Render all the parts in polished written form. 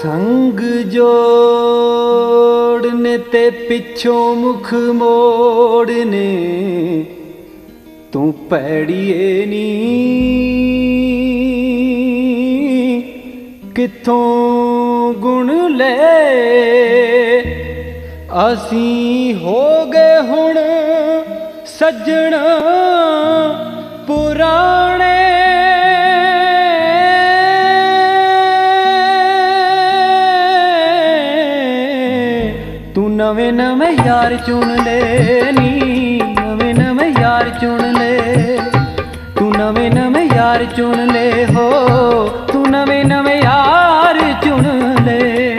संग जोड़ने ते पिछों मुख मोड़ने तू पैड़िए नी किथों गुण ले असी हो गए हुण सज्जण पुराने तू नवे नवे यार चुन ले नी नवे नवे यार चुन ले तू नवे नवे यार चुन ले हो तू नवे नवे यार चुन ले।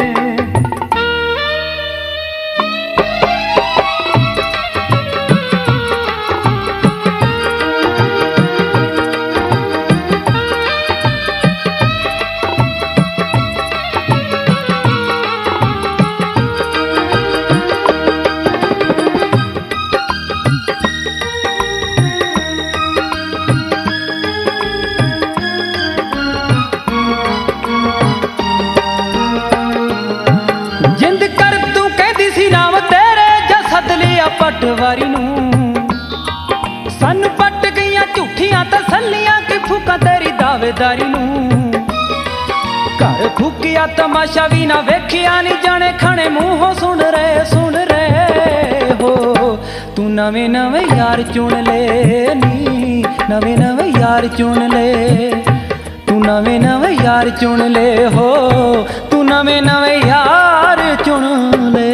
पटवारी सन पट गई झूठियां तसल्लियां कि फूका तेरी दावेदारी घर फूकिया तमाशा भी ना वेखिया नी जाने खाने मुंहों सुन रहे हो तू नवे नवे यार चुन ले नी नवे नवे यार चुन ले तू नवे नवे यार चुन ले हो तू नवे नवे यार चुन ले।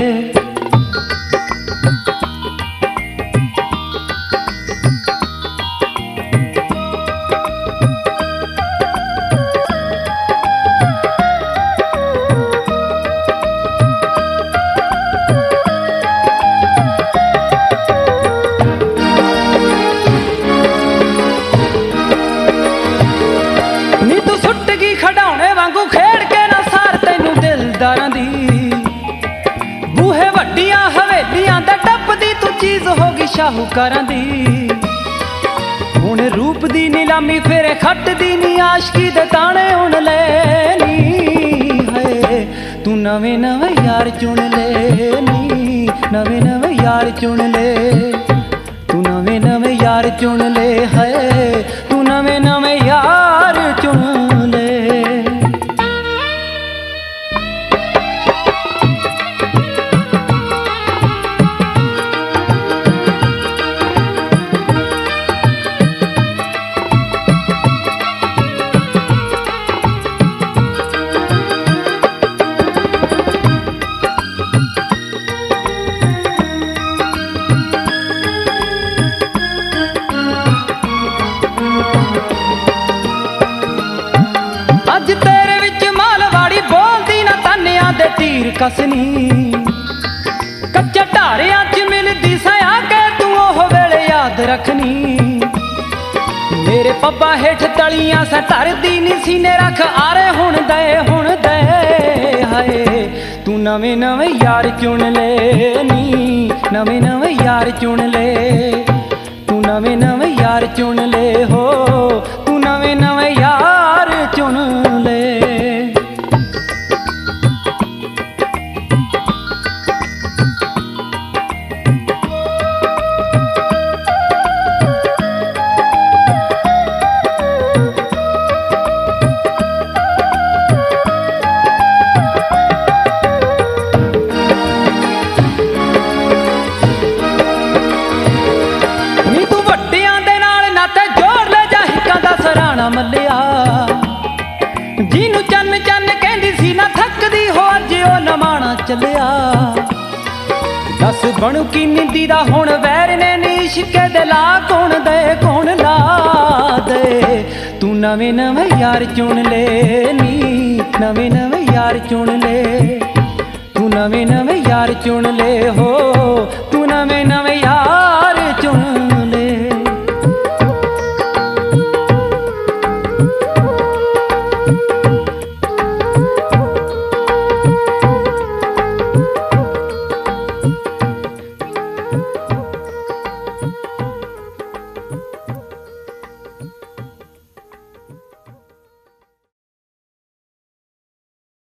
खड़ाने वांगू खेड़ के ना सार तैनू दिलदारां दी बूहे वड्डियां हवेलियां दा टप्पदी तू चीज होगी शाहूकारां दी हुण रूप दी नीलामी फेरे खट्टदी नी आशकी दे ताणे हुण ले नी है तू नवे नवे यार चुन ले नी नवे नवे यार चुन ले तू नवे नवे यार चुन ले है तू नवे नवे यार चुन ले। अज तेरे विच मालवाड़ी बोलदी ना तानिया दे तीर कसनी कच्चे ढारियां च मिलदी सया के तू ओह वेले याद रखनी मेरे पब्बा हेठ तलियां सा धरदी नी सीने रख आरे हुण दे हाय तू नवे नवे यार चुन ले नी नवे नवे यार चुन ले तू नवे नवे यार चुन ले हो तू नवे नवे यार चुन ले। नी तू वड्डियां दे नाल नाते जोड़ ले जा हिक्कां दा सराहना मल्लिया जिनू चन्न चन्न कहंदी सी ना थकदी हो अज ओ नमाणा चलिया दस बनू की निंदी दा हुण वैर ने इश्के दे ला कौन ला दे तू नवे नवे यार चुन ले नी नवे नवे यार चुन ले तू नवे नवे यार चुन ले हो तू नवे नवे